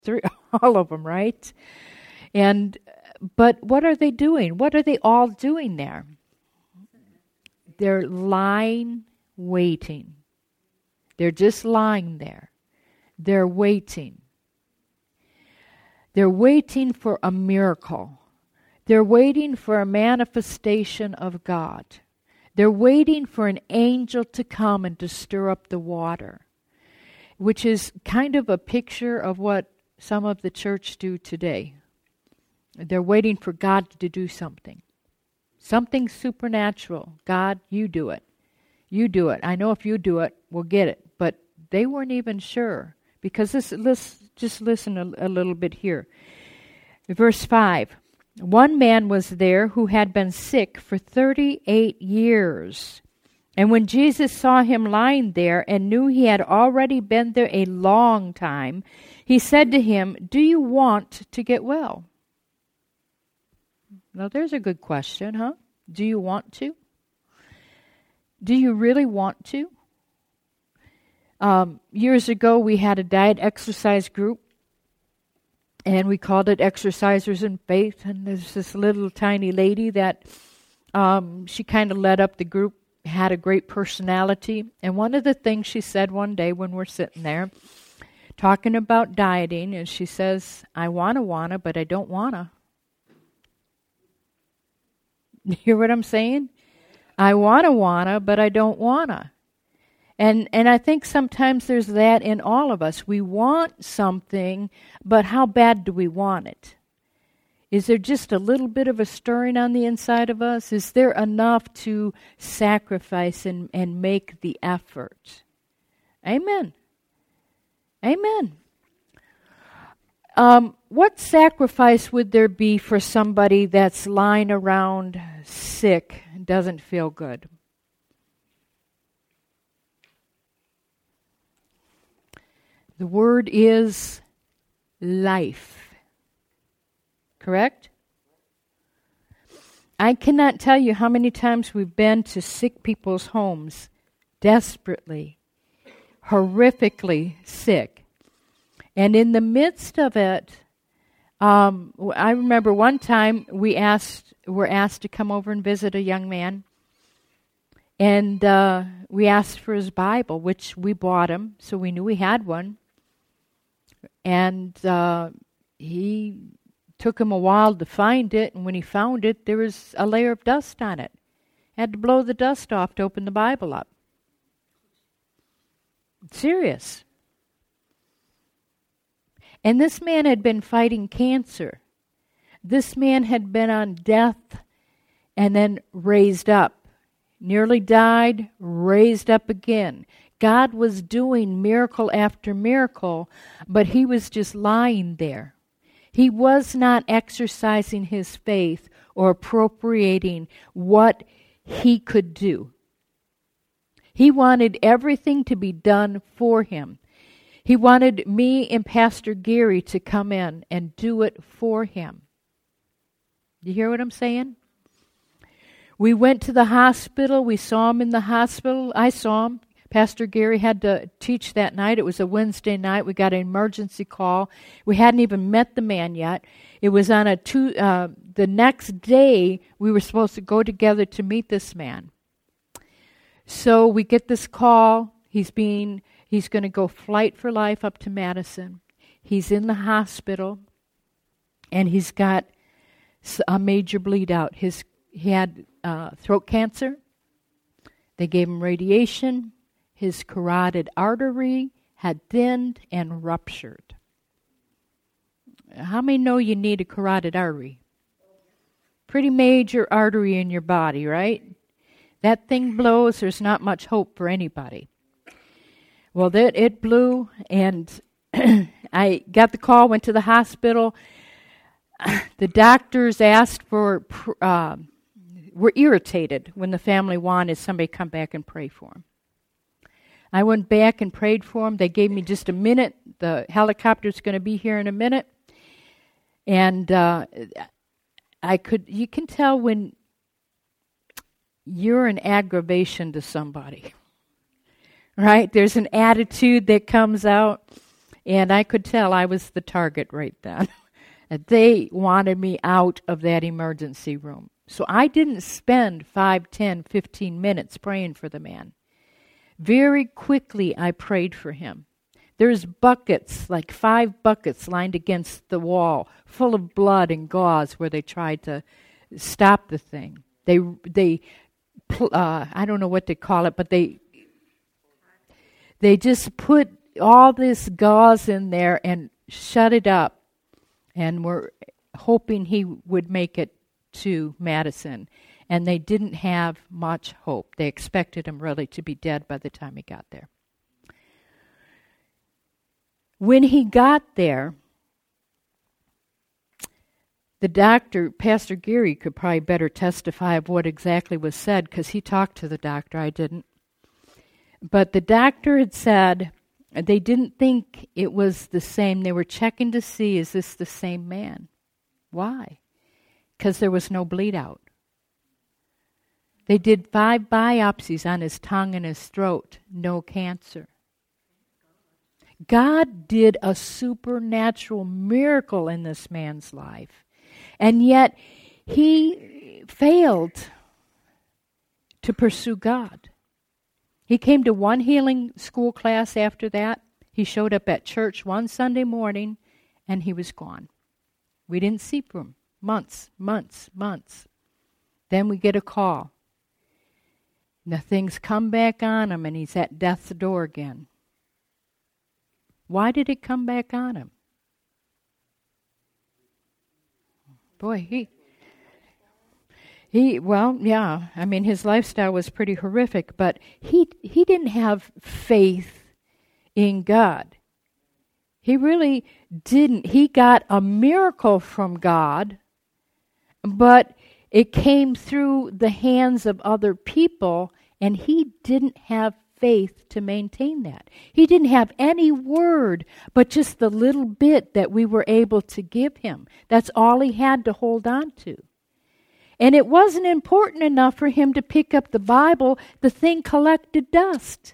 three, all of them, right? But what are they doing? What are they all doing there? They're lying, waiting. They're just lying there. They're waiting. They're waiting for a miracle. They're waiting for a manifestation of God. They're waiting for an angel to come and to stir up the water, which is kind of a picture of what some of the church do today. They're waiting for God to do something. Something supernatural. God, you do it. You do it. I know if you do it, we'll get it. But they weren't even sure. Because let's just listen a little bit here. Verse 5. One man was there who had been sick for 38 years. And when Jesus saw him lying there and knew he had already been there a long time, he said to him, "Do you want to get well?" Now there's a good question, huh? Do you want to? Do you really want to? Years ago, we had a diet exercise group, and we called it Exercisers in Faith. And there's this little tiny lady that she kind of led up the group, had a great personality. And one of the things she said one day when we're sitting there talking about dieting, and she says, "I wanna, but I don't wanna." You hear what I'm saying? I wanna, but I don't wanna. And I think sometimes there's that in all of us. We want something, but how bad do we want it? Is there just a little bit of a stirring on the inside of us? Is there enough to sacrifice and make the effort? Amen. Amen. What sacrifice would there be for somebody that's lying around sick and doesn't feel good? The word is life. Correct? I cannot tell you how many times we've been to sick people's homes, desperately, horrifically sick. And in the midst of it, I remember one time were asked to come over and visit a young man. And we asked for his Bible, which we bought him, so we knew he had one. And he took him a while to find it, and when he found it, there was a layer of dust on it. Had to blow the dust off to open the Bible up. Serious. And this man had been fighting cancer. This man had been on death and then raised up. Nearly died, raised up again. God was doing miracle after miracle, but he was just lying there. He was not exercising his faith or appropriating what he could do. He wanted everything to be done for him. He wanted me and Pastor Gary to come in and do it for him. You hear what I'm saying? We went to the hospital. We saw him in the hospital. I saw him. Pastor Gary had to teach that night. It was a Wednesday night. We got an emergency call. We hadn't even met the man yet. It was on the next day we were supposed to go together to meet this man. So we get this call. He's going to go flight for life up to Madison. He's in the hospital, and he's got a major bleed out. He had throat cancer. They gave him radiation. His carotid artery had thinned and ruptured. How many know you need a carotid artery? Pretty major artery in your body, right? That thing blows, there's not much hope for anybody. Well, it blew, and I got the call, went to the hospital. The doctors asked were irritated when the family wanted somebody to come back and pray for him. I went back and prayed for him. They gave me just a minute. The helicopter's going to be here in a minute. And you can tell when you're an aggravation to somebody, right? There's an attitude that comes out. And I could tell I was the target right then. They wanted me out of that emergency room. So I didn't spend 5, 10, 15 minutes praying for the man. Very quickly I prayed for him. There's buckets, like 5 buckets lined against the wall, full of blood and gauze where they tried to stop the thing. I don't know what they call it, but they just put all this gauze in there and shut it up, and were hoping he would make it to Madison. And they didn't have much hope. They expected him really to be dead by the time he got there. When he got there, the doctor, Pastor Geary, could probably better testify of what exactly was said, because he talked to the doctor. I didn't. But the doctor had said they didn't think it was the same. They were checking to see, is this the same man? Why? Because there was no bleed out. They did 5 biopsies on his tongue and his throat. No cancer. God did a supernatural miracle in this man's life. And yet, he failed to pursue God. He came to one healing school class after that. He showed up at church one Sunday morning, and he was gone. We didn't see him. Months. Then we get a call. The things come back on him, and he's at death's door again. Why did it come back on him? Boy, his lifestyle was pretty horrific, but he didn't have faith in God. He really didn't. He got a miracle from God, but it came through the hands of other people, and he didn't have faith to maintain that. He didn't have any word, but just the little bit that we were able to give him. That's all he had to hold on to. And it wasn't important enough for him to pick up the Bible. The thing collected dust.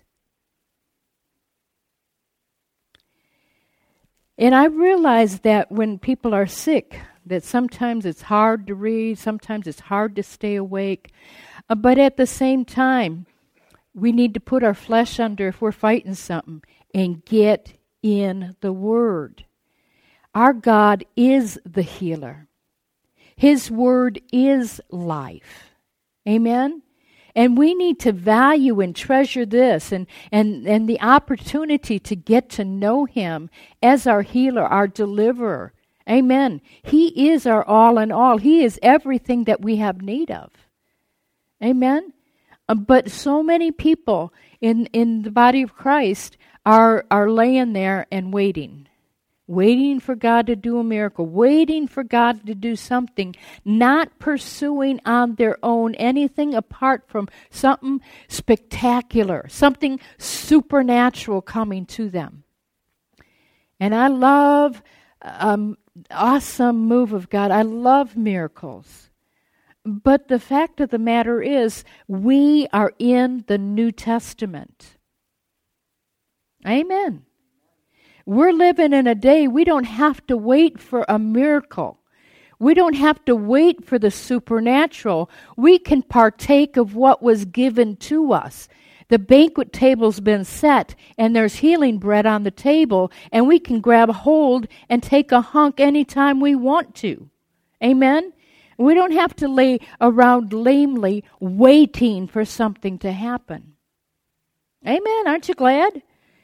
And I realize that when people are sick, that sometimes it's hard to read, sometimes it's hard to stay awake. But at the same time, we need to put our flesh under if we're fighting something and get in the Word. Our God is the healer. His Word is life. Amen? And we need to value and treasure this and the opportunity to get to know Him as our healer, our deliverer. Amen. He is our all in all. He is everything that we have need of. Amen? But so many people in the body of Christ are laying there and waiting for God to do a miracle, waiting for God to do something, not pursuing on their own anything apart from something spectacular, something supernatural coming to them. And I love awesome move of God. I love miracles. But the fact of the matter is, we are in the New Testament. Amen. We're living in a day we don't have to wait for a miracle. We don't have to wait for the supernatural. We can partake of what was given to us. The banquet table's been set, and there's healing bread on the table, and we can grab hold and take a hunk anytime we want to. Amen? We don't have to lay around lamely waiting for something to happen. Amen. Aren't you glad?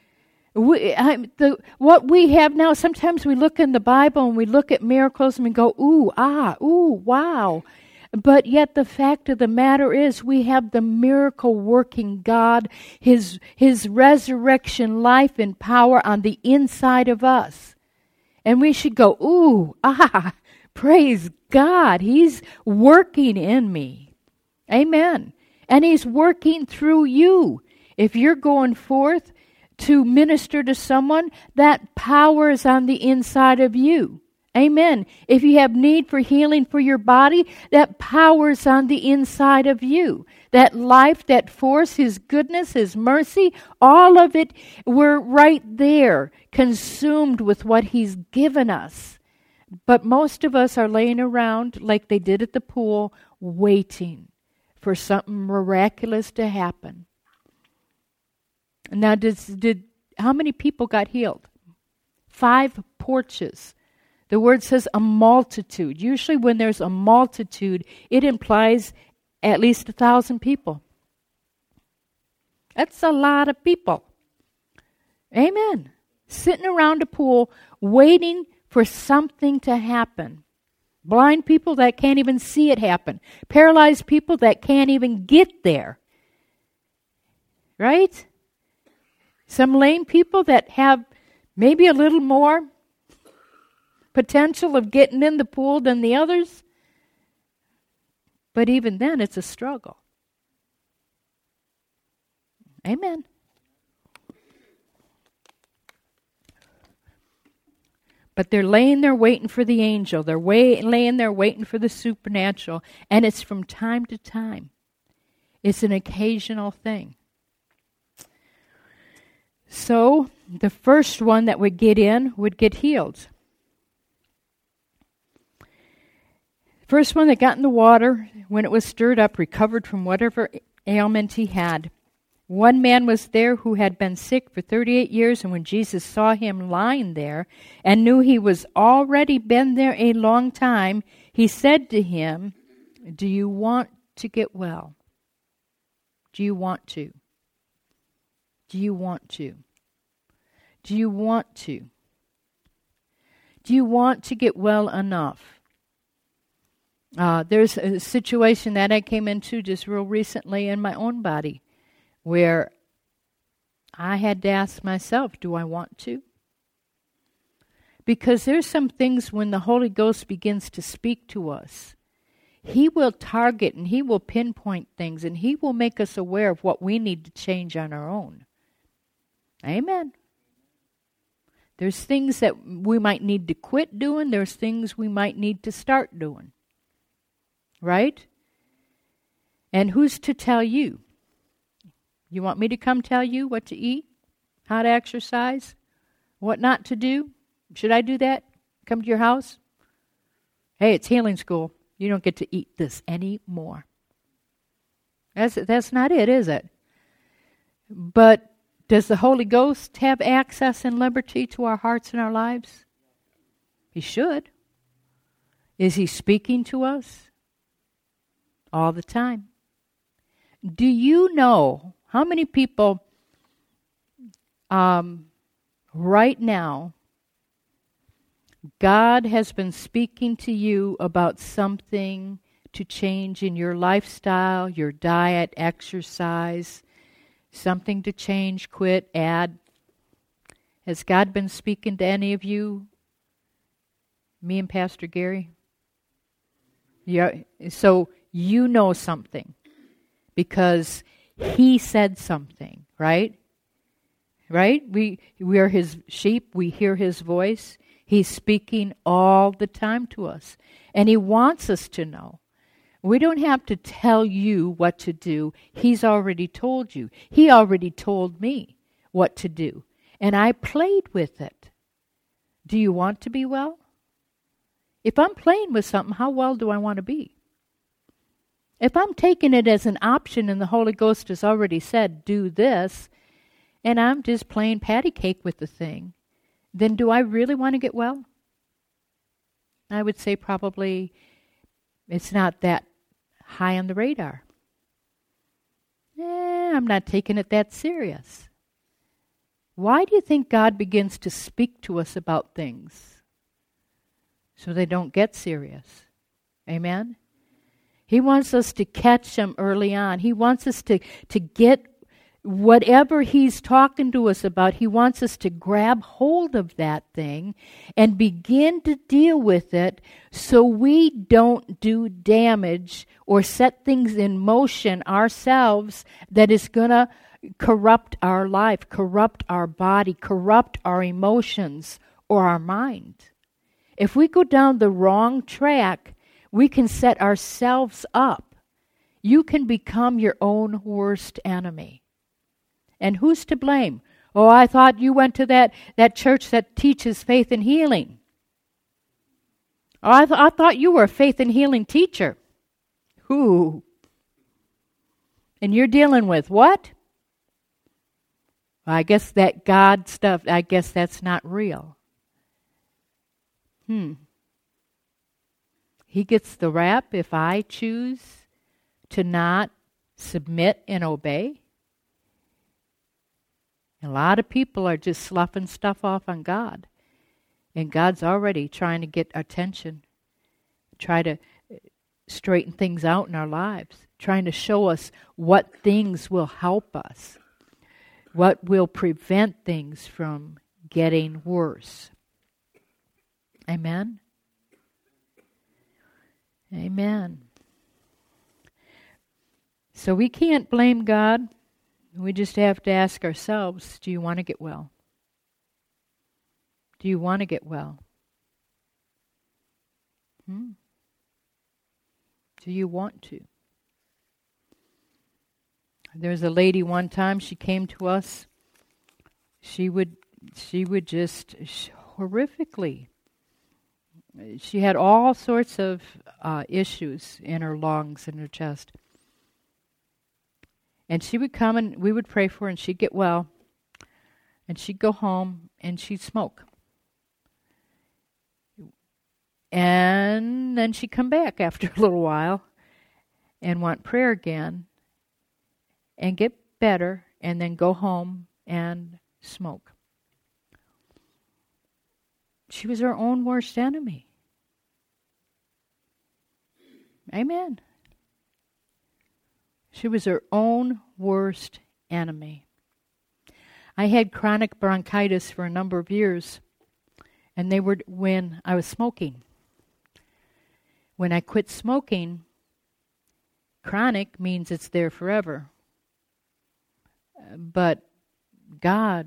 What we have now, sometimes we look in the Bible and we look at miracles and we go, ooh, wow. But yet the fact of the matter is we have the miracle-working God, His resurrection life and power on the inside of us. And we should go, ooh, praise God. He's working in me. Amen. And He's working through you. If you're going forth to minister to someone, that power is on the inside of you. Amen. If you have need for healing for your body, that power's on the inside of you. That life, that force, His goodness, His mercy, all of it, we're right there, consumed with what He's given us. But most of us are laying around like they did at the pool, waiting for something miraculous to happen. Now, how many people got healed? 5 porches. The word says a multitude. Usually when there's a multitude, it implies at least 1,000 people. That's a lot of people. Amen. Sitting around a pool waiting for something to happen. Blind people that can't even see it happen. Paralyzed people that can't even get there. Right? Some lame people that have maybe a little more potential of getting in the pool than the others. But even then, it's a struggle. Amen. But they're laying there waiting for the angel. They're laying there waiting for the supernatural. And it's from time to time. It's an occasional thing. So, the first one that would get in would get healed. First one that got in the water, when it was stirred up, recovered from whatever ailment he had. One man was there who had been sick for 38 years, and when Jesus saw him lying there and knew he was already been there a long time, he said to him, "Do you want to get well? Do you want to? Do you want to? Do you want to? Do you want to get well enough?" There's a situation that I came into just real recently in my own body where I had to ask myself, do I want to? Because there's some things when the Holy Ghost begins to speak to us, He will target and He will pinpoint things and He will make us aware of what we need to change on our own. Amen. There's things that we might need to quit doing. There's things we might need to start doing. Right? And who's to tell you? You want me to come tell you what to eat? How to exercise? What not to do? Should I do that? Come to your house? Hey, it's healing school. You don't get to eat this anymore. That's not it, is it? But does the Holy Ghost have access and liberty to our hearts and our lives? He should. Is He speaking to us? All the time. Do you know how many people right now God has been speaking to you about something to change in your lifestyle, your diet, exercise, something to change, quit, add? Has God been speaking to any of you? Me and Pastor Gary? Yeah, so you know something because He said something, right? Right? We are His sheep. We hear His voice. He's speaking all the time to us. And He wants us to know. We don't have to tell you what to do. He's already told you. He already told me what to do. And I played with it. Do you want to be well? If I'm playing with something, how well do I want to be? If I'm taking it as an option and the Holy Ghost has already said, do this, and I'm just playing patty cake with the thing, then do I really want to get well? I would say probably it's not that high on the radar. I'm not taking it that serious. Why do you think God begins to speak to us about things? So they don't get serious. Amen? He wants us to catch them early on. He wants us to get whatever He's talking to us about. He wants us to grab hold of that thing and begin to deal with it so we don't do damage or set things in motion ourselves that is going to corrupt our life, corrupt our body, corrupt our emotions or our mind. If we go down the wrong track, we can set ourselves up. You can become your own worst enemy. And who's to blame? Oh, I thought you went to that church that teaches faith and healing. Oh, I thought you were a faith and healing teacher. Who? And you're dealing with what? Well, I guess that God stuff, I guess that's not real. He gets the rap if I choose to not submit and obey. A lot of people are just sloughing stuff off on God. And God's already trying to get attention, try to straighten things out in our lives, trying to show us what things will help us, what will prevent things from getting worse. Amen? Amen. So we can't blame God. We just have to ask ourselves, do you want to get well? Do you want to get well? Do you want to? There was a lady one time, she came to us. She would just horrifically. She had all sorts of issues in her lungs and her chest. And she would come and we would pray for her and she'd get well. And she'd go home and she'd smoke. And then she'd come back after a little while and want prayer again and get better and then go home and smoke. She was her own worst enemy. Amen. She was her own worst enemy. I had chronic bronchitis for a number of years, and they were when I was smoking. When I quit smoking, chronic means it's there forever. But God,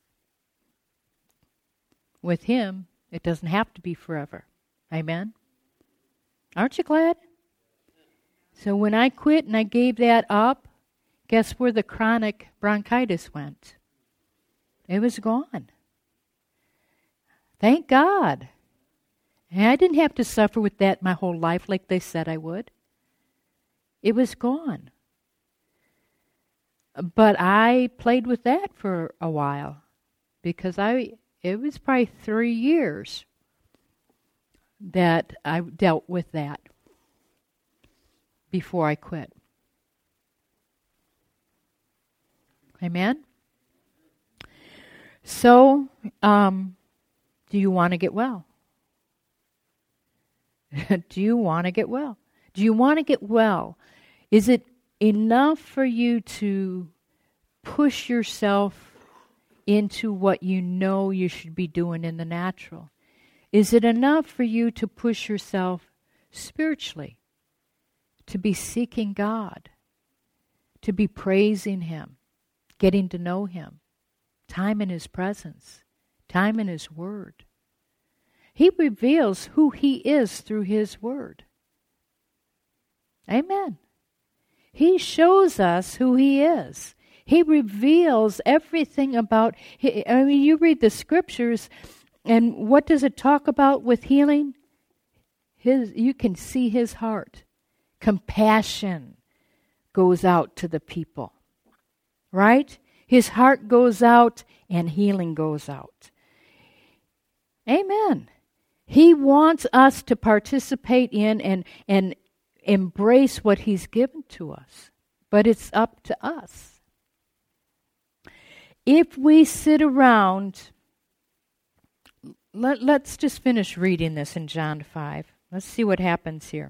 with Him, it doesn't have to be forever. Amen? Aren't you glad? So when I quit and I gave that up, guess where the chronic bronchitis went? It was gone. Thank God. And I didn't have to suffer with that my whole life like they said I would. It was gone. But I played with that for a while because it was probably 3 years that I dealt with that before I quit. Amen? So, do you want to get well? Do you want to get well? Do you want to get well? Is it enough for you to push yourself into what you know you should be doing in the natural? Is it enough for you to push yourself spiritually? To be seeking God? To be praising Him? Getting to know Him? Time in His presence? Time in His Word? He reveals who He is through His Word. Amen. He shows us who He is. He reveals everything about, you read the scriptures, and what does it talk about with healing? You can see His heart. Compassion goes out to the people. Right? His heart goes out and healing goes out. Amen. He wants us to participate in and embrace what He's given to us. But it's up to us. If we sit around, let's just finish reading this in John 5. Let's see what happens here.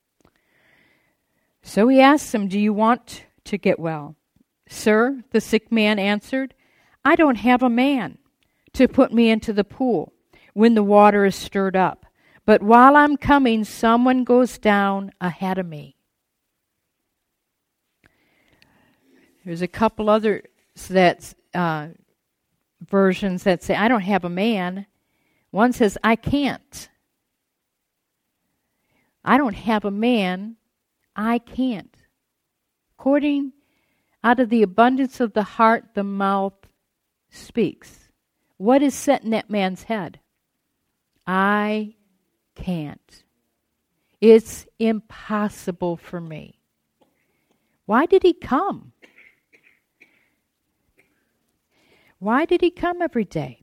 So He asks him, do you want to get well? Sir, the sick man answered, I don't have a man to put me into the pool when the water is stirred up. But while I'm coming, someone goes down ahead of me. There's a couple other versions that say, I don't have a man. One says, I can't I don't have a man. I can't. According, out of the abundance of the heart, the mouth speaks. What is set in that man's head? I can't. It's impossible for me. Why did he come? Why did he come every day?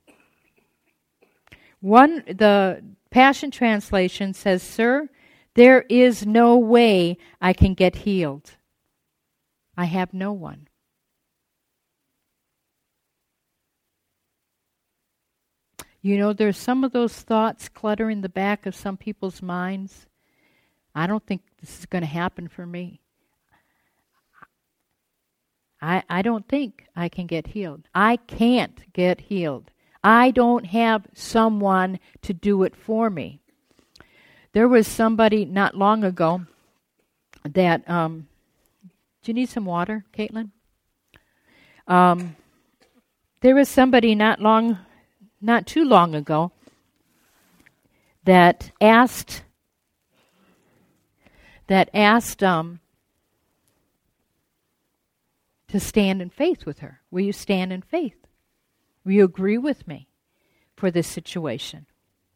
The Passion Translation says, "Sir, there is no way I can get healed. I have no one." You know, there's some of those thoughts cluttering the back of some people's minds. I don't think this is going to happen for me. I don't think I can get healed. I can't get healed. I don't have someone to do it for me. There was somebody not long ago that, do you need some water, Caitlin? There was somebody not too long ago that asked to stand in faith with her. Will you stand in faith? Will you agree with me for this situation?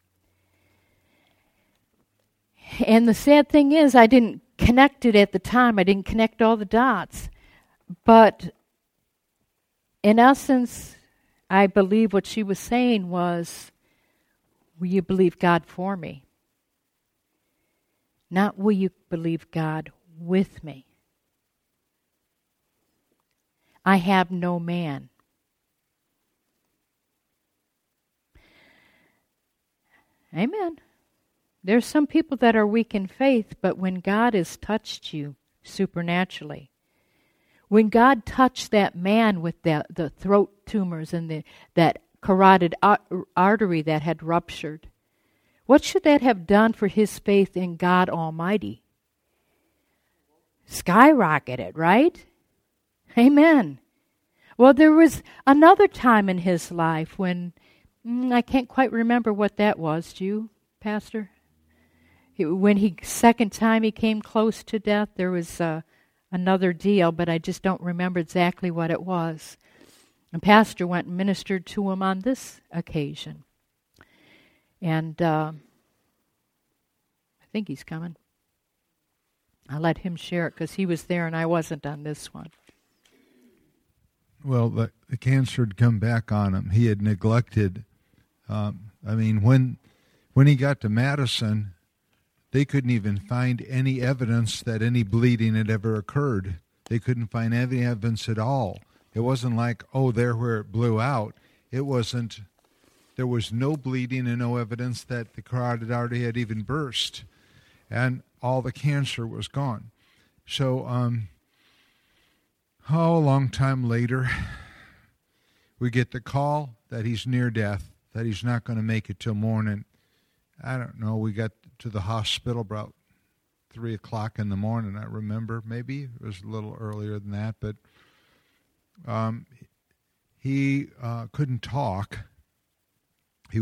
And the sad thing is, I didn't connect it at the time. I didn't connect all the dots. But in essence, I believe what she was saying was, will you believe God for me? Not will you believe God with me? I have no man. Amen. There's some people that are weak in faith, but when God has touched you supernaturally, when God touched that man with the throat tumors and that carotid artery that had ruptured, what should that have done for his faith in God Almighty? Skyrocketed, right? Amen. Well, there was another time in his life when, I can't quite remember what that was. Do you, Pastor? When second time he came close to death, there was another deal, but I just don't remember exactly what it was. And Pastor went and ministered to him on this occasion. And I think he's coming. I'll let him share it because he was there and I wasn't on this one. Well, the cancer had come back on him. He had neglected. When he got to Madison, they couldn't even find any evidence that any bleeding had ever occurred. They couldn't find any evidence at all. It wasn't like, there where it blew out. It wasn't. There was no bleeding and no evidence that the carotid artery had even burst. And all the cancer was gone. So, a long time later, we get the call that he's near death, that he's not going to make it till morning. I don't know, we got to the hospital about 3 o'clock in the morning, I remember. Maybe it was a little earlier than that, but he couldn't talk. He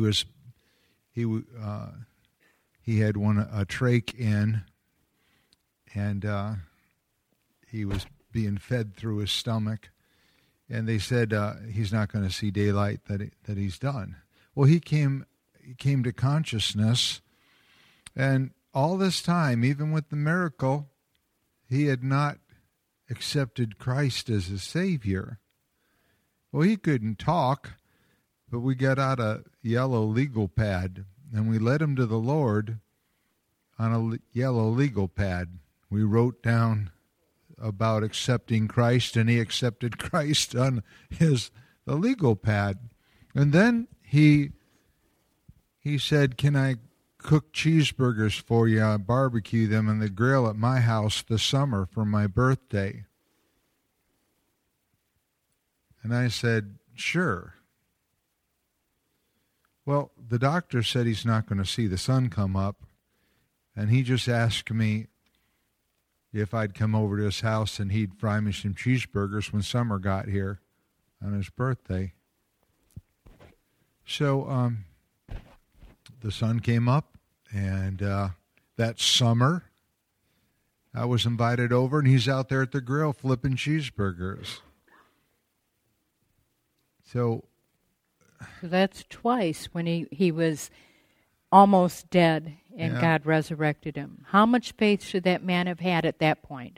had a trach in, and he was being fed through his stomach, and they said he's not going to see daylight, that he's done. Well, he came to consciousness, and all this time, even with the miracle, he had not accepted Christ as his Savior. Well, he couldn't talk, but we got out a yellow legal pad, and we led him to the Lord on a yellow legal pad. We wrote down about accepting Christ, and he accepted Christ on the legal pad. And then he said, "Can I cook cheeseburgers for you? I barbecue them on the grill at my house this summer for my birthday." And I said, "Sure." Well, the doctor said he's not going to see the sun come up, and he just asked me if I'd come over to his house and he'd fry me some cheeseburgers when summer got here on his birthday. So the sun came up, and that summer, I was invited over, and he's out there at the grill flipping cheeseburgers. So that's twice when he was almost dead and Yeah. God resurrected him. How much faith should that man have had at that point?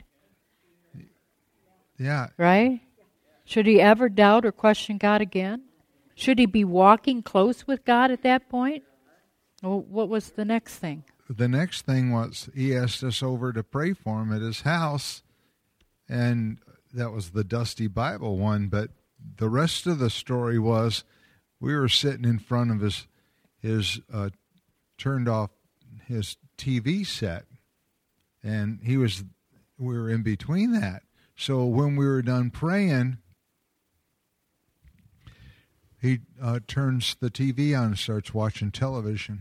yeah, Right? Should he ever doubt or question God again? Should he be walking close with God at that point? Well, what was the next thing? the next thing was he asked us over to pray for him at his house, and that was the Dusty Bible one. But the rest of the story was we were sitting in front of his turned off his TV set, and we were in between that. So when we were done praying, he turns the TV on and starts watching television.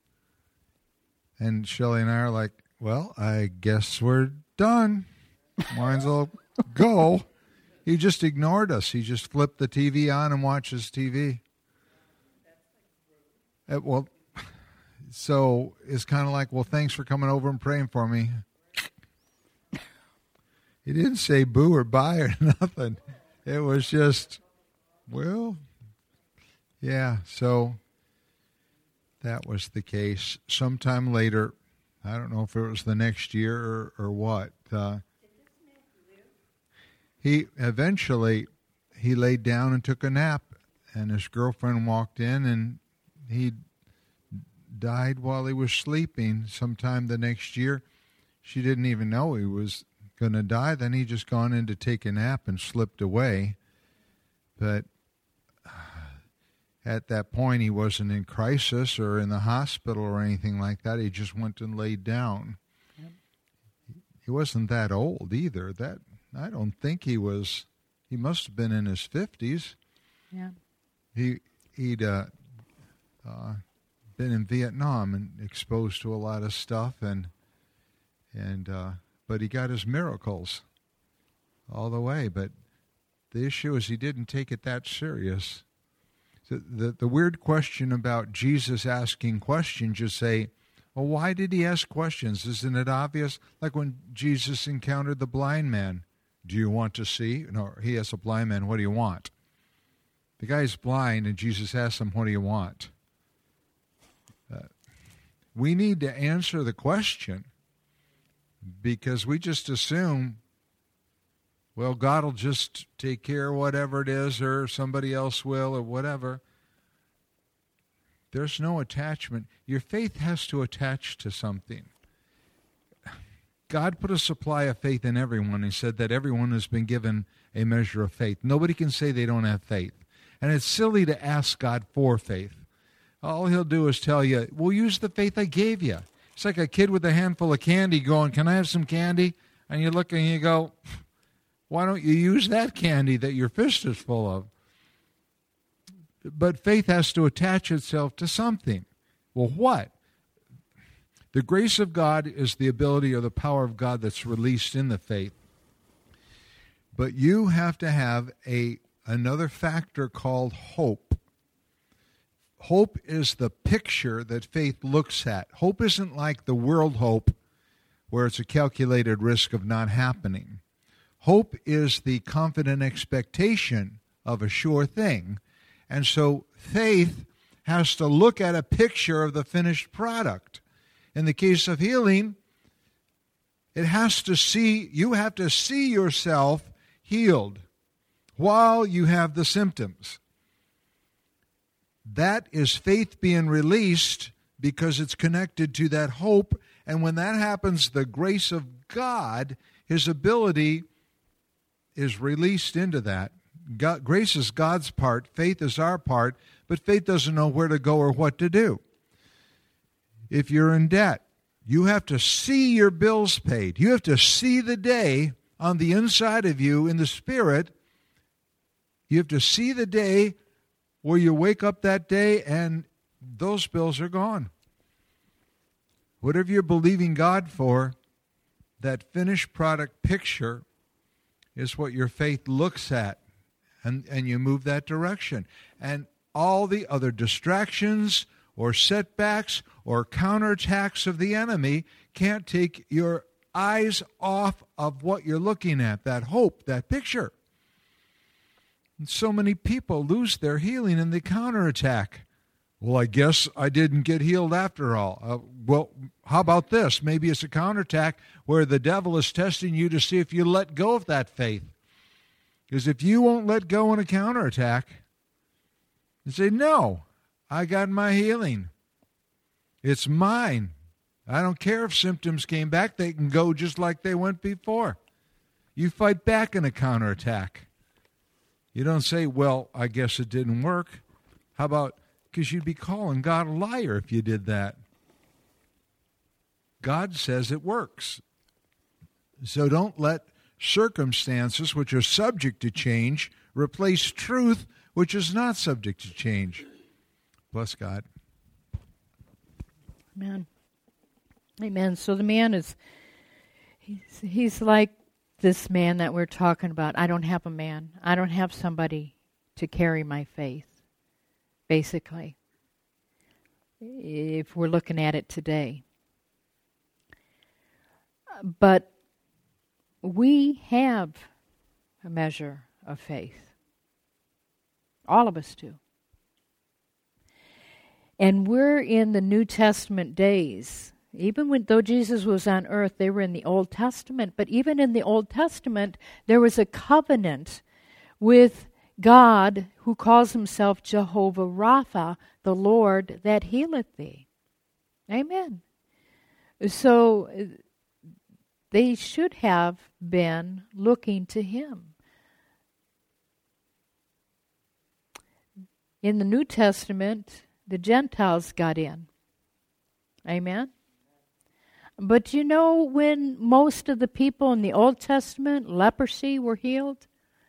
And Shelley and I are like, well, I guess we're done. Might as well go. He just ignored us. He just flipped the TV on and watches TV. Well, so it's kind of like, well, thanks for coming over and praying for me. He didn't say boo or bye or nothing. It was just, well, yeah, so that was the case. Sometime later, I don't know if it was the next year or what, he laid down and took a nap, and his girlfriend walked in, and he died while he was sleeping. Sometime the next year, she didn't even know he was going to die. Then he just gone in to take a nap and slipped away. But at that point, he wasn't in crisis or in the hospital or anything like that. He just went and laid down. Yep. He wasn't that old either. I don't think he was. He must have been in his 50s. Yeah. He'd been in Vietnam and exposed to a lot of stuff, but he got his miracles all the way. But the issue is he didn't take it that serious. The weird question about Jesus asking questions, you say, well, why did he ask questions? Isn't it obvious? Like when Jesus encountered the blind man. Do you want to see? No, he asked a blind man, what do you want? The guy's blind, and Jesus asked him, what do you want? We need to answer the question, because we just assume, well, God will just take care of whatever it is, or somebody else will, or whatever. There's no attachment. Your faith has to attach to something. God put a supply of faith in everyone. He said that everyone has been given a measure of faith. Nobody can say they don't have faith. And it's silly to ask God for faith. All he'll do is tell you, well, use the faith I gave you. It's like a kid with a handful of candy going, can I have some candy? And you look and you go, why don't you use that candy that your fist is full of? But faith has to attach itself to something. Well, what? The grace of God is the ability or the power of God that's released in the faith. But you have to have another factor called hope. Hope is the picture that faith looks at. Hope isn't like the world hope, where it's a calculated risk of not happening. Hope is the confident expectation of a sure thing. And so faith has to look at a picture of the finished product. In the case of healing, you have to see yourself healed while you have the symptoms. That is faith being released because it's connected to that hope. And when that happens, the grace of God, His ability, is released into that. Grace is God's part. Faith is our part. But faith doesn't know where to go or what to do. If you're in debt, you have to see your bills paid. You have to see the day on the inside of you in the Spirit. You have to see the day where you wake up that day and those bills are gone. Whatever you're believing God for, that finished product picture is what your faith looks at, and you move that direction. And all the other distractions or setbacks or counterattacks of the enemy can't take your eyes off of what you're looking at, that hope, that picture. And so many people lose their healing in the counterattack. Well, I guess I didn't get healed after all. Well, how about this? Maybe it's a counterattack where the devil is testing you to see if you let go of that faith. Because if you won't let go in a counterattack and say, no, I got my healing. It's mine. I don't care if symptoms came back. They can go just like they went before. You fight back in a counterattack. You don't say, well, I guess it didn't work. How about, because you'd be calling God a liar if you did that. God says it works. So don't let circumstances which are subject to change replace truth which is not subject to change. Bless God. Amen. Amen. So the man he's like this man that we're talking about. I don't have a man. I don't have somebody to carry my faith, basically, if we're looking at it today. But we have a measure of faith. All of us do. And we're in the New Testament days. Even though Jesus was on earth, they were in the Old Testament. But even in the Old Testament, there was a covenant with God who calls himself Jehovah Rapha, the Lord that healeth thee. Amen. So they should have been looking to him. In the New Testament, the Gentiles got in. Amen? But you know when most of the people in the Old Testament, leprosy, were healed?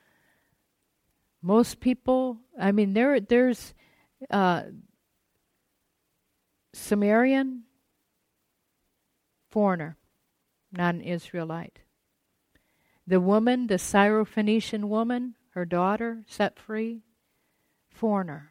Most people, I mean, there's Samaritan, foreigner, not an Israelite. The woman, the Syrophoenician woman, her daughter, set free, foreigner.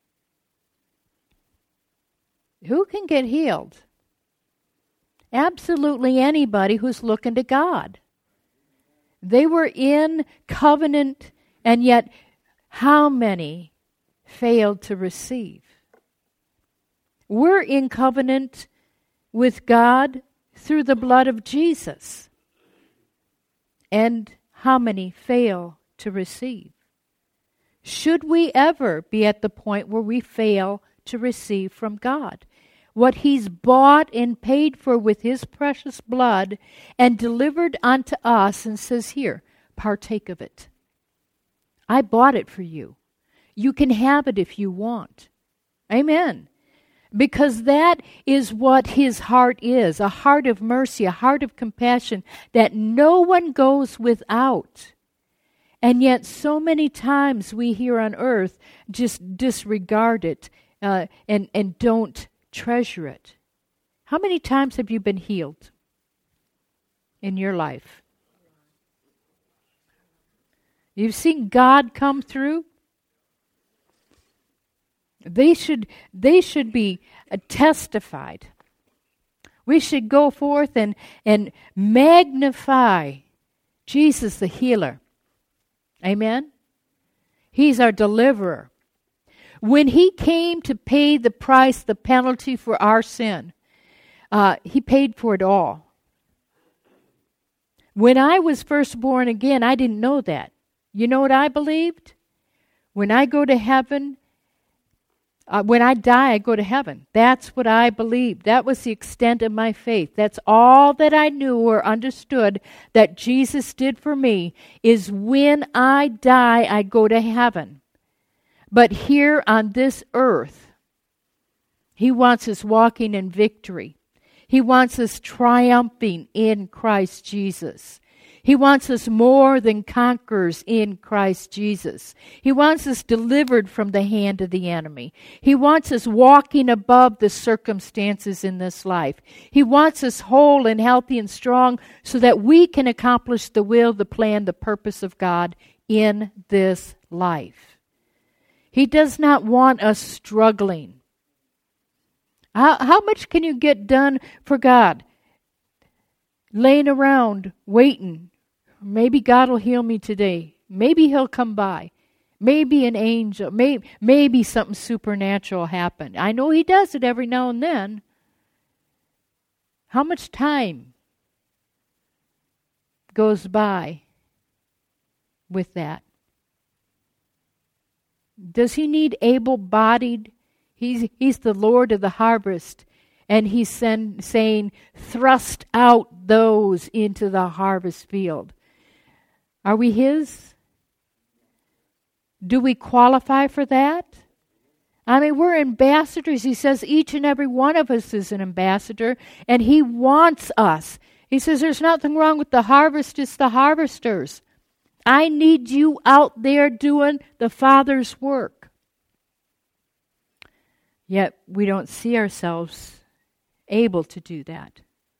Who can get healed? Absolutely anybody who's looking to God. They were in covenant, and yet how many failed to receive? We're in covenant with God through the blood of Jesus. And how many fail to receive? Should we ever be at the point where we fail to receive from God what he's bought and paid for with his precious blood and delivered unto us and says, here, partake of it. I bought it for you. You can have it if you want. Amen. Because that is what his heart is, a heart of mercy, a heart of compassion that no one goes without. And yet so many times we here on earth just disregard it and don't treasure it. How many times have you been healed in your life? You've seen God come through? They should be testified. We should go forth and magnify Jesus the healer. Amen? He's our deliverer. When he came to pay the price, the penalty for our sin, he paid for it all. When I was first born again, I didn't know that. You know what I believed? When I go to heaven, when I die, I go to heaven. That's what I believed. That was the extent of my faith. That's all that I knew or understood that Jesus did for me, is when I die, I go to heaven. But here on this earth, he wants us walking in victory. He wants us triumphing in Christ Jesus. He wants us more than conquerors in Christ Jesus. He wants us delivered from the hand of the enemy. He wants us walking above the circumstances in this life. He wants us whole and healthy and strong so that we can accomplish the will, the plan, the purpose of God in this life. He does not want us struggling. How much can you get done for God? Laying around, waiting. Maybe God will heal me today. Maybe He'll come by. Maybe an angel. Maybe something supernatural will happen. I know He does it every now and then. How much time goes by with that? Does He need able-bodied? He's the Lord of the harvest. And He's saying, thrust out those into the harvest field. Are we His? Do we qualify for that? I mean, we're ambassadors. He says each and every one of us is an ambassador, and He wants us. He says there's nothing wrong with the harvest, it's the harvesters. I need you out there doing the Father's work. Yet we don't see ourselves able to do that.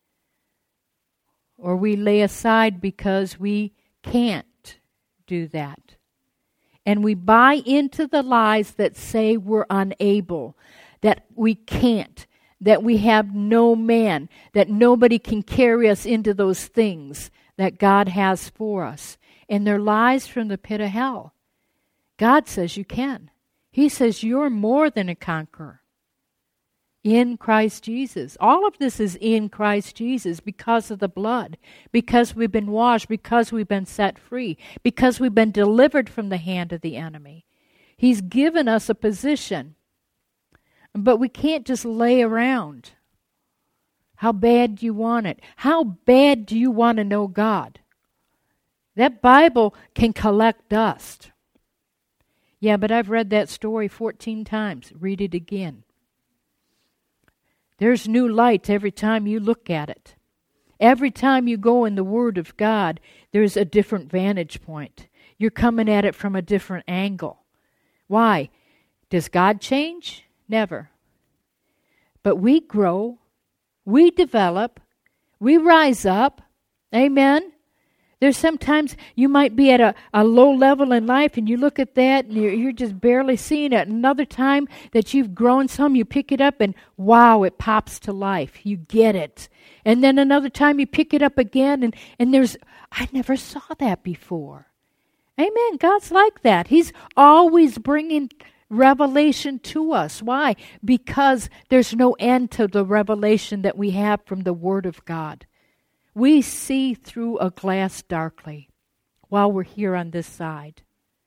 Or we lay aside because we can't do that. And we buy into the lies that say we're unable, that we can't, that we have no man, that nobody can carry us into those things that God has for us. And they're lies from the pit of hell. God says you can. He says you're more than a conqueror in Christ Jesus. All of this is in Christ Jesus because of the blood, because we've been washed, because we've been set free, because we've been delivered from the hand of the enemy. He's given us a position, but we can't just lay around. How bad do you want it? How bad do you want to know God? That Bible can collect dust. Yeah, but I've read that story 14 times. Read it again. There's new light every time you look at it. Every time you go in the Word of God, there's a different vantage point. You're coming at it from a different angle. Why? Does God change? Never. But we grow, we develop, we rise up. Amen? There's sometimes you might be at a low level in life and you look at that and you're just barely seeing it. Another time that you've grown some, you pick it up and wow, it pops to life. You get it. And then another time you pick it up again and there's, I never saw that before. Amen. God's like that. He's always bringing revelation to us. Why? Because there's no end to the revelation that we have from the Word of God. We see through a glass darkly while we're here on this side.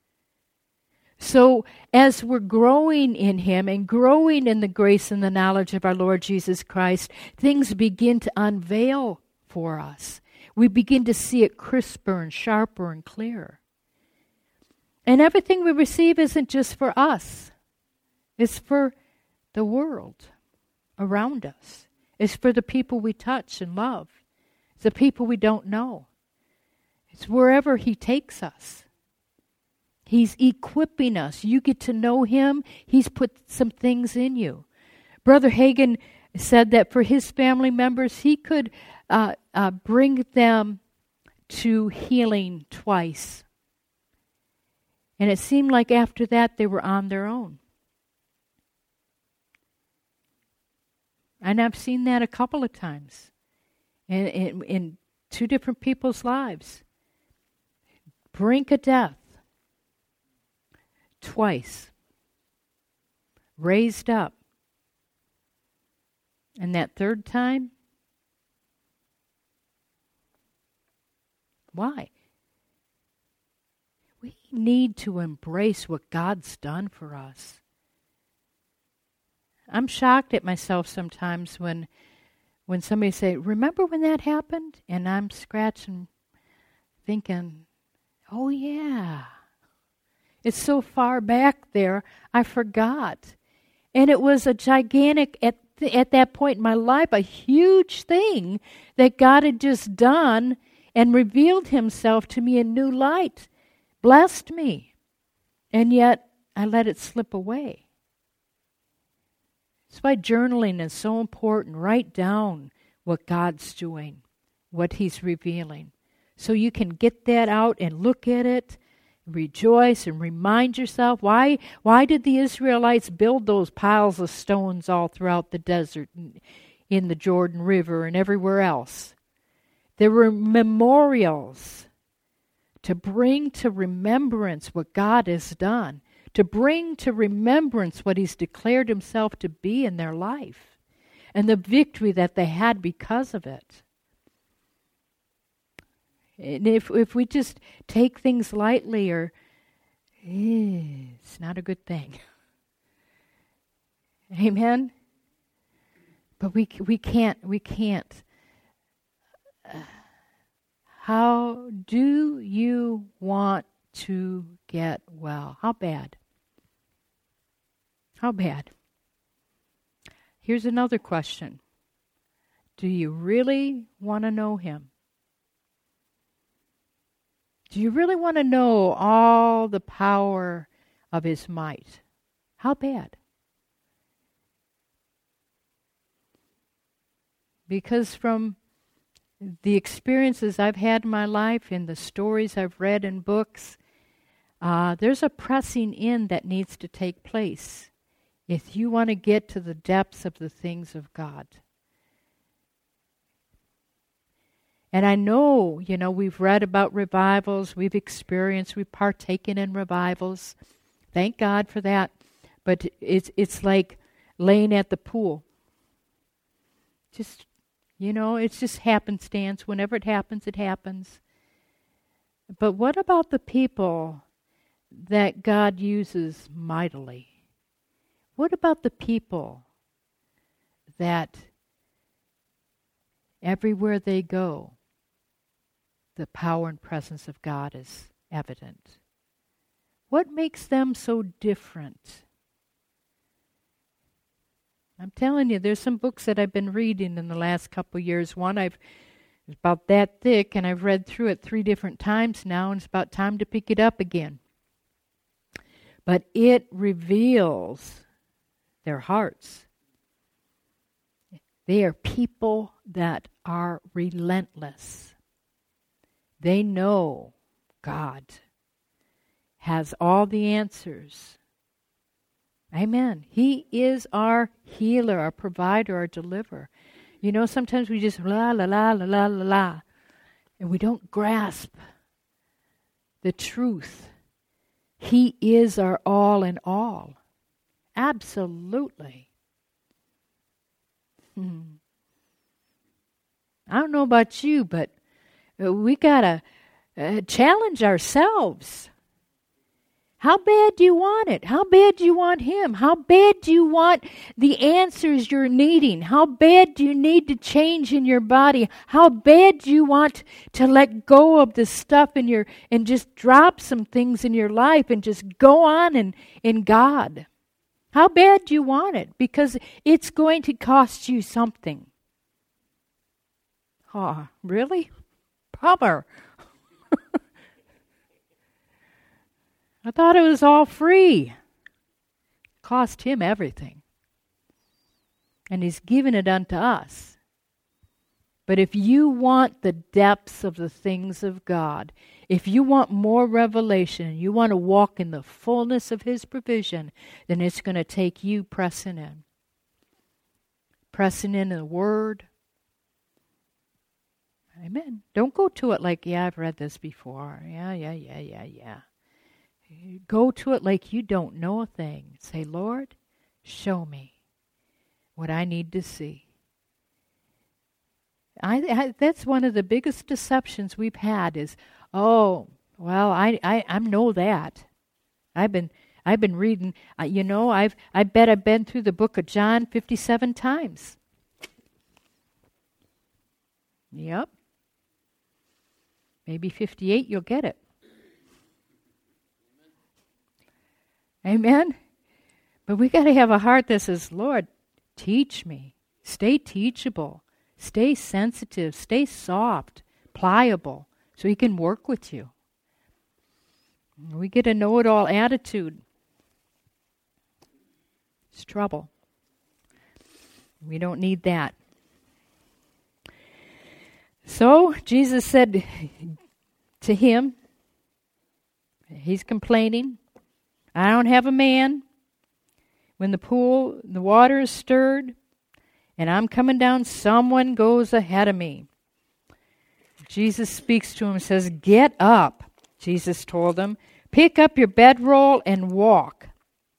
So as we're growing in Him and growing in the grace and the knowledge of our Lord Jesus Christ, things begin to unveil for us. We begin to see it crisper and sharper and clearer. And everything we receive isn't just for us. It's for the world around us. It's for the people we touch and love. It's the people we don't know. It's wherever He takes us. He's equipping us. You get to know Him. He's put some things in you. Brother Hagin said that for his family members, he could bring them to healing twice. And it seemed like after that they were on their own. And I've seen that a couple of times. In two different people's lives. Brink of death. Twice. Raised up. And that third time? Why? We need to embrace what God's done for us. I'm shocked at myself sometimes when somebody say, remember when that happened? And I'm scratching, thinking, oh yeah. It's so far back there, I forgot. And it was a gigantic, at that point in my life, a huge thing that God had just done and revealed Himself to me in new light. Blessed me. And yet, I let it slip away. That's why journaling is so important. Write down what God's doing, what He's revealing. So you can get that out and look at it. rejoice and remind yourself. Why did the Israelites build those piles of stones all throughout the desert, in the Jordan River and everywhere else? There were memorials to bring to remembrance what God has done, to bring to remembrance what He's declared Himself to be in their life, and the victory that they had because of it. And if we just take things lightly, or it's not a good thing. Amen? But we can't. How do you want to get well? How bad? How bad? Here's another question. Do you really want to know Him? Do you really want to know all the power of His might? How bad? Because from the experiences I've had in my life and the stories I've read in books, there's a pressing in that needs to take place if you want to get to the depths of the things of God. And I know, we've read about revivals, we've partaken in revivals. Thank God for that. But it's like laying at the pool. Just, it's just happenstance. Whenever it happens, it happens. But what about the people that God uses mightily? What about the people that everywhere they go, the power and presence of God is evident? What makes them so different? I'm telling you, there's some books that I've been reading in the last couple of years. One it's about that thick, and I've read through it 3 different times now, and it's about time to pick it up again. But it reveals their hearts. They are people that are relentless. They know God has all the answers. Amen. He is our healer, our provider, our deliverer. Sometimes we just la, la, la, la, la, la, la, and we don't grasp the truth. He is our all in all. Absolutely. I don't know about you, but we got to challenge ourselves. How bad do you want it? How bad do you want Him? How bad do you want the answers you're needing? How bad do you need to change in your body? How bad do you want to let go of the stuff and just drop some things in your life and just go on in God? How bad do you want it? Because it's going to cost you something. Oh, really? Bummer. I thought it was all free. Cost Him everything. And He's given it unto us. But if you want the depths of the things of God, if you want more revelation, you want to walk in the fullness of His provision, then it's going to take you pressing in. Pressing in the Word. Amen. Don't go to it like, yeah, I've read this before. Yeah. Go to it like you don't know a thing. Say, Lord, show me what I need to see. That's one of the biggest deceptions we've had is, I know that. I've been reading. I bet I've been through the book of John 57 times. Yep. Maybe 58. You'll get it. Amen? But we got to have a heart that says, Lord, teach me. Stay teachable. Stay sensitive. Stay soft, pliable, so He can work with you. We get a know-it-all attitude. It's trouble. We don't need that. So, Jesus said to him, He's complaining. I don't have a man. When the water is stirred, and I'm coming down, someone goes ahead of me. Jesus speaks to him and says, get up, Jesus told him. Pick up your bedroll and walk.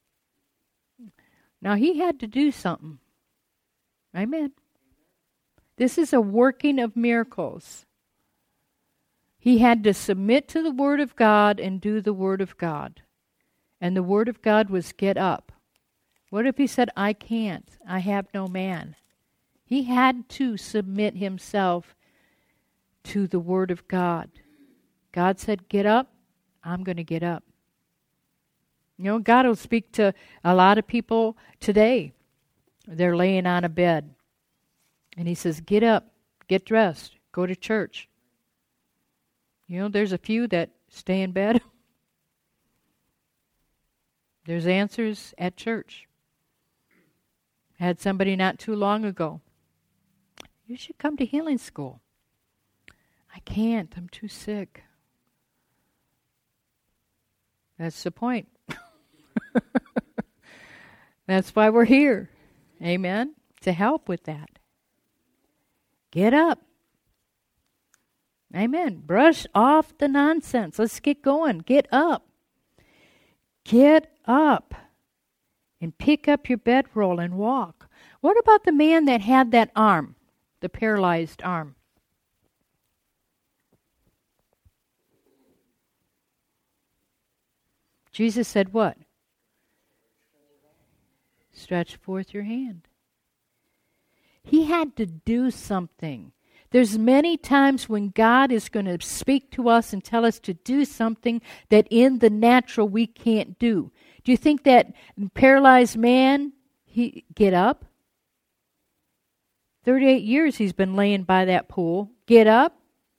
Now, he had to do something. Amen. This is a working of miracles. He had to submit to the Word of God and do the Word of God. And the Word of God was get up. What if he said, I can't, I have no man? He had to submit himself to the Word of God. God said, get up, I'm going to get up. You know, God will speak to a lot of people today. They're laying on a bed. And he says, get up, get dressed, go to church. You know, there's a few that stay in bed. There's answers at church. Had somebody not too long ago. You should come to healing school. I can't, I'm too sick. That's the point. That's why we're here. Amen? To help with that. Get up. Amen. Brush off the nonsense. Let's get going. Get up. Get up. And pick up your bedroll and walk. What about the man that had that arm? The paralyzed arm. Jesus said what? Stretch forth your hand. He had to do something. There's many times when God is going to speak to us and tell us to do something that in the natural we can't do. Do you think that paralyzed man, he get up? 38 years he's been laying by that pool. Get up?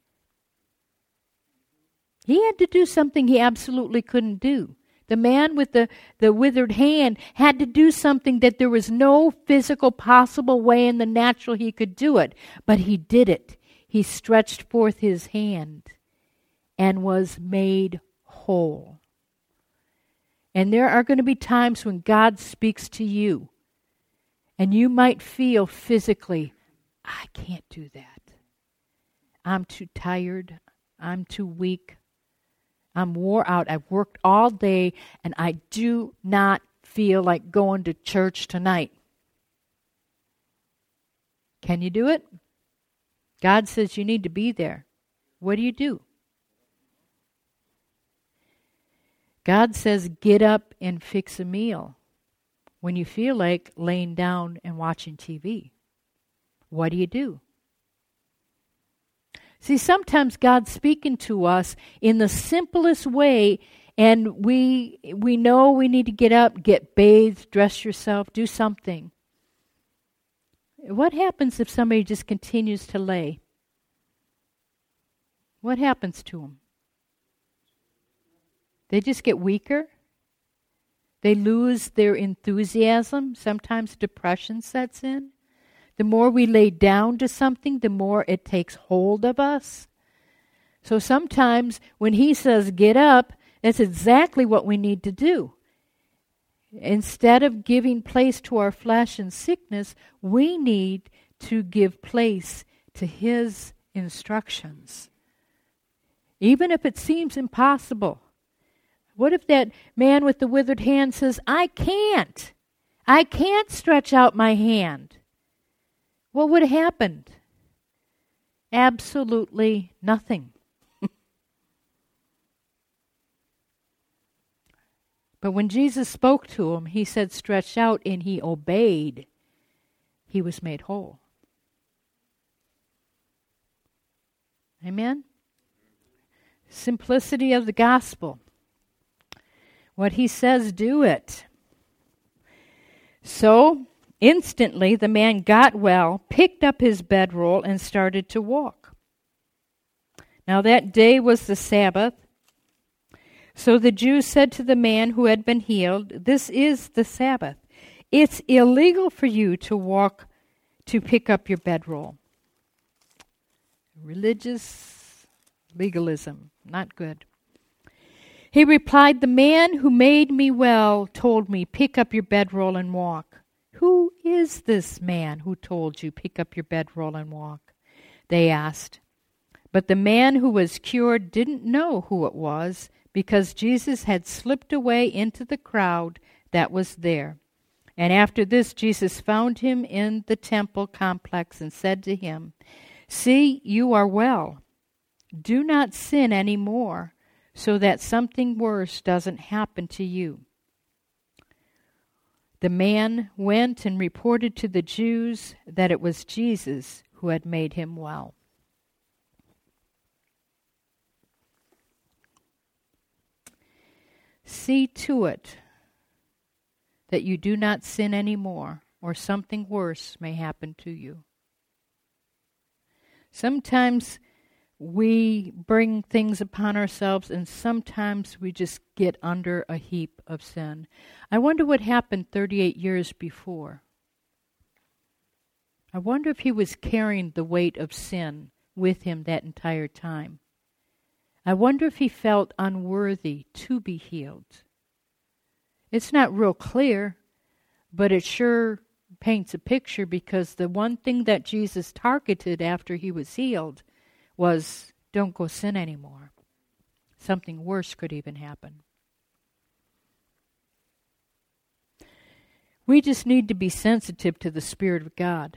He had to do something he absolutely couldn't do. The man with the withered hand had to do something that there was no physical possible way in the natural he could do it. But he did it. He stretched forth his hand and was made whole. And there are going to be times when God speaks to you. And you might feel physically, I can't do that. I'm too tired. I'm too weak. I'm wore out. I've worked all day, and I do not feel like going to church tonight. Can you do it? God says you need to be there. What do? God says get up and fix a meal when you feel like laying down and watching TV. What do? See, sometimes God's speaking to us in the simplest way, and we know we need to get up, get bathed, dress yourself, do something. What happens if somebody just continues to lay? What happens to them? They just get weaker. They lose their enthusiasm. Sometimes depression sets in. The more we lay down to something, the more it takes hold of us. So sometimes when he says get up, that's exactly what we need to do. Instead of giving place to our flesh and sickness, we need to give place to his instructions. Even if it seems impossible. What if that man with the withered hand says, I can't stretch out my hand? What would have happened? Absolutely nothing. But when Jesus spoke to him, he said, stretch out, and he obeyed. He was made whole. Amen? Simplicity of the gospel. What he says, do it. So, instantly, the man got well, picked up his bedroll, and started to walk. Now that day was the Sabbath. So the Jews said to the man who had been healed, this is the Sabbath. It's illegal for you to pick up your bedroll. Religious legalism, not good. He replied, "The man who made me well told me, 'Pick up your bedroll and walk.'" "Who is this man who told you, 'Pick up your bedroll and walk'?" they asked. But the man who was cured didn't know who it was, because Jesus had slipped away into the crowd that was there. And after this, Jesus found him in the temple complex and said to him, "See, you are well. Do not sin any more, so that something worse doesn't happen to you." The man went and reported to the Jews that it was Jesus who had made him well. See to it that you do not sin anymore, or something worse may happen to you. Sometimes we bring things upon ourselves, and sometimes we just get under a heap of sin. I wonder what happened 38 years before. I wonder if he was carrying the weight of sin with him that entire time. I wonder if he felt unworthy to be healed. It's not real clear, but it sure paints a picture, because the one thing that Jesus targeted after he was healed was, don't go sin anymore. Something worse could even happen. We just need to be sensitive to the Spirit of God.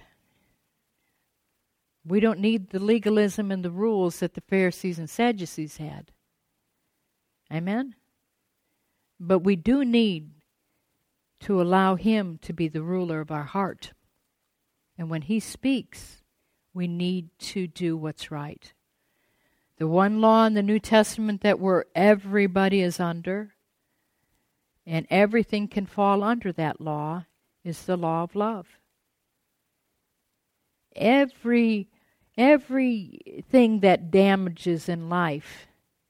We don't need the legalism and the rules that the Pharisees and Sadducees had. Amen? But we do need to allow him to be the ruler of our heart. And when he speaks, we need to do what's right. The one law in the New Testament that everybody is under, and everything can fall under that law, is the law of love. Everything that damages in life,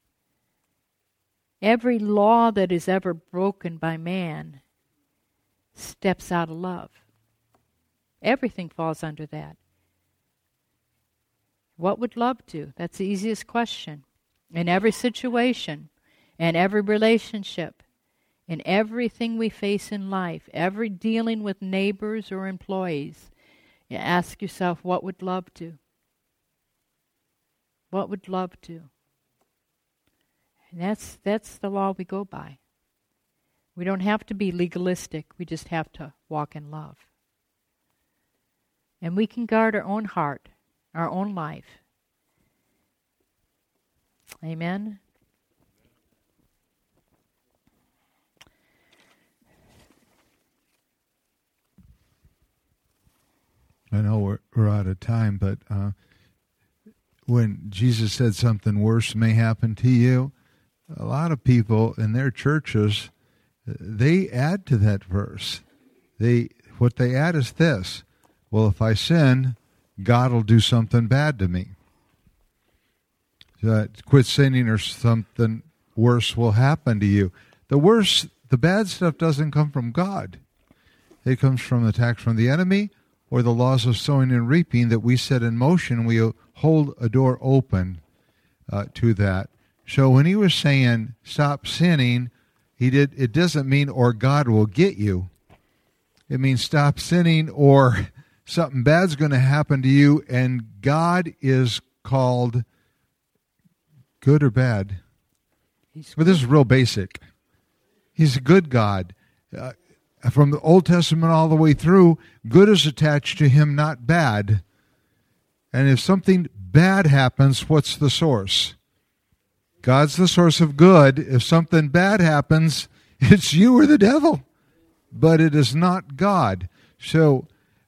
every law that is ever broken by man, steps out of love. Everything falls under that. What would love do? That's the easiest question. In every situation, in every relationship, in everything we face in life, every dealing with neighbors or employees, you ask yourself, what would love do? What would love do? And that's the law we go by. We don't have to be legalistic. We just have to walk in love. And we can guard our own heart, our own life. Amen? I know we're out of time, but when Jesus said something worse may happen to you, a lot of people in their churches, they add to that verse. What they add is this: well, if I sin, God will do something bad to me. Quit sinning or something worse will happen to you. The bad stuff doesn't come from God. It comes from attacks from the enemy, or the laws of sowing and reaping that we set in motion. We hold a door open to that. So when he was saying stop sinning, it doesn't mean or God will get you. It means stop sinning or something bad's going to happen to you, and God is called good or bad. But this is real basic. He's a good God. From the Old Testament all the way through, good is attached to him, not bad. And if something bad happens, what's the source? God's the source of good. If something bad happens, it's you or the devil. But it is not God. So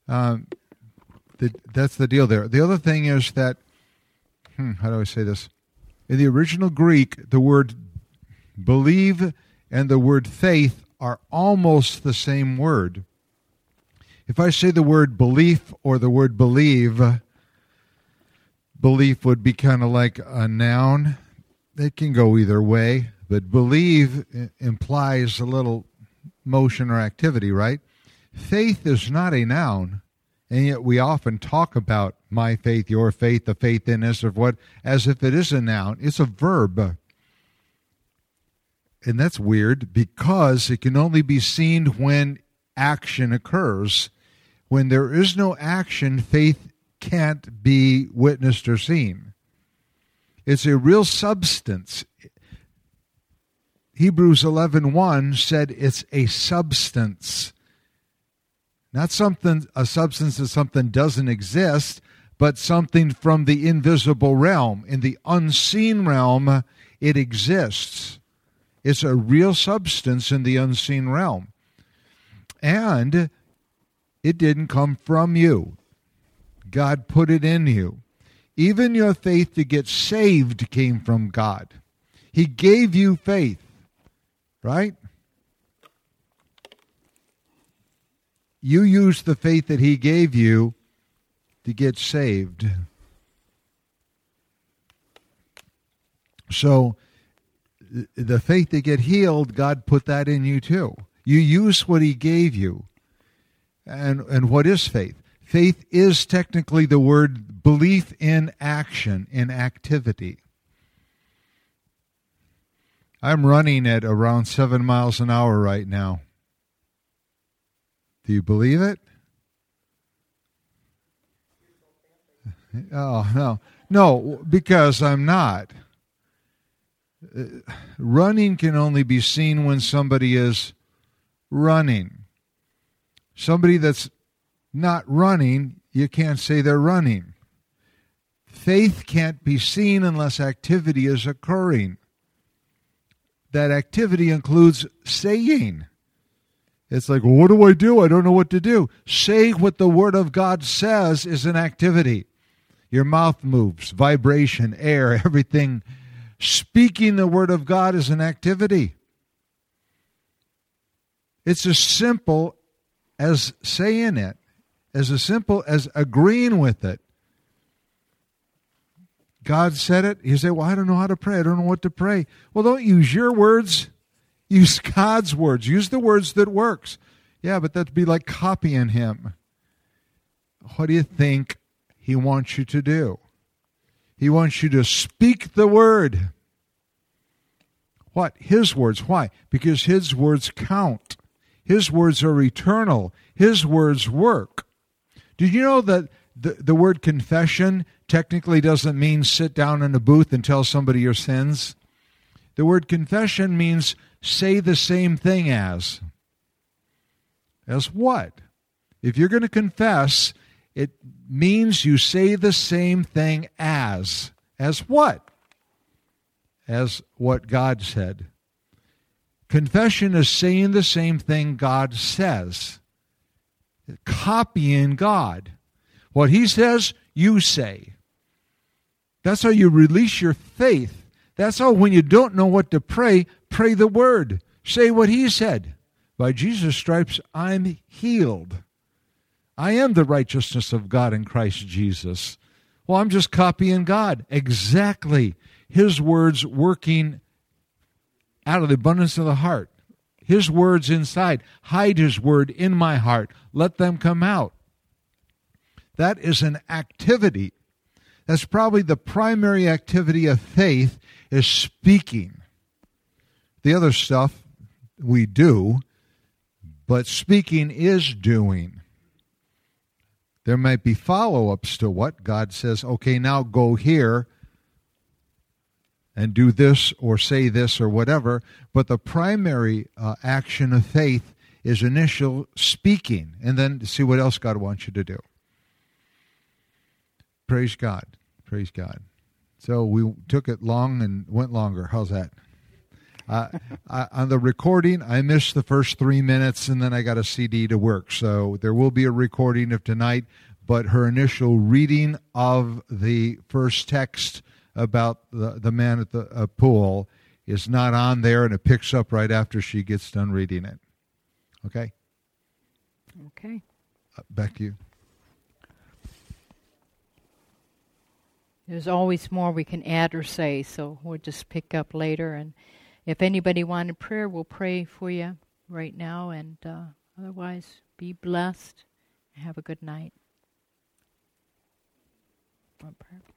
that's the deal there. The other thing is that, how do I say this? In the original Greek, the word believe and the word faith are almost the same word. If I say the word belief or the word believe, belief would be kind of like a noun. It can go either way, but believe implies a little motion or activity, right? Faith is not a noun, and yet we often talk about my faith, your faith, the faith in us, or what, as if it is a noun. It's a verb. and that's weird because it can only be seen when action occurs. When there is no action, faith can't be witnessed or seen. It's a real substance. Hebrews 11:1 said it's a substance. Not something, a substance that something doesn't exist, but something from the invisible realm. In the unseen realm, it exists. It's a real substance in the unseen realm. And it didn't come from you. God put it in you. Even your faith to get saved came from God. He gave you faith, right? You used the faith that He gave you to get saved. So the faith to get healed, God put that in you too. You use what He gave you. And what is faith? Faith is technically the word belief in action, in activity. I'm running at around 7 miles an hour right now. Do you believe it? Oh, no. No, because I'm not. Running can only be seen when somebody is running. Somebody that's not running, you can't say they're running. Faith can't be seen unless activity is occurring. That activity includes saying. It's like, well, what do I do? I don't know what to do. Say what the Word of God says is an activity. Your mouth moves, vibration, air, everything. Speaking the Word of God is an activity. It's as simple as saying it, as simple as agreeing with it. God said it. You say, well, I don't know how to pray. I don't know what to pray. Well, don't use your words. Use God's words. Use the words that works. Yeah, but that'd be like copying Him. What do you think He wants you to do? He wants you to speak the word. What? His words. Why? Because His words count. His words are eternal. His words work. Did you know that the word confession technically doesn't mean sit down in a booth and tell somebody your sins? The word confession means say the same thing as. As what? If you're going to confess, it means you say the same thing as. As what? As what God said. Confession is saying the same thing God says. Copying God. What He says, you say. That's how you release your faith. That's how when you don't know what to pray, pray the word. Say what He said. By Jesus' stripes, I'm healed. I am the righteousness of God in Christ Jesus. Well, I'm just copying God. Exactly. His words working out of the abundance of the heart. His words inside. Hide His word in my heart. Let them come out. That is an activity. That's probably the primary activity of faith, is speaking. The other stuff we do, but speaking is doing. There might be follow-ups to what God says, okay, now go here and do this or say this or whatever, but the primary action of faith is initial speaking, and then see what else God wants you to do. Praise God. Praise God. So we took it long and went longer. How's that? On the recording, I missed the first 3 minutes, and then I got a CD to work. So there will be a recording of tonight, but her initial reading of the first text about the man at the pool is not on there, and it picks up right after she gets done reading it. Okay? Okay. Back to you. There's always more we can add or say, so we'll just pick up later. And if anybody wanted prayer, we'll pray for you right now. And otherwise, be blessed and have a good night. Want prayer?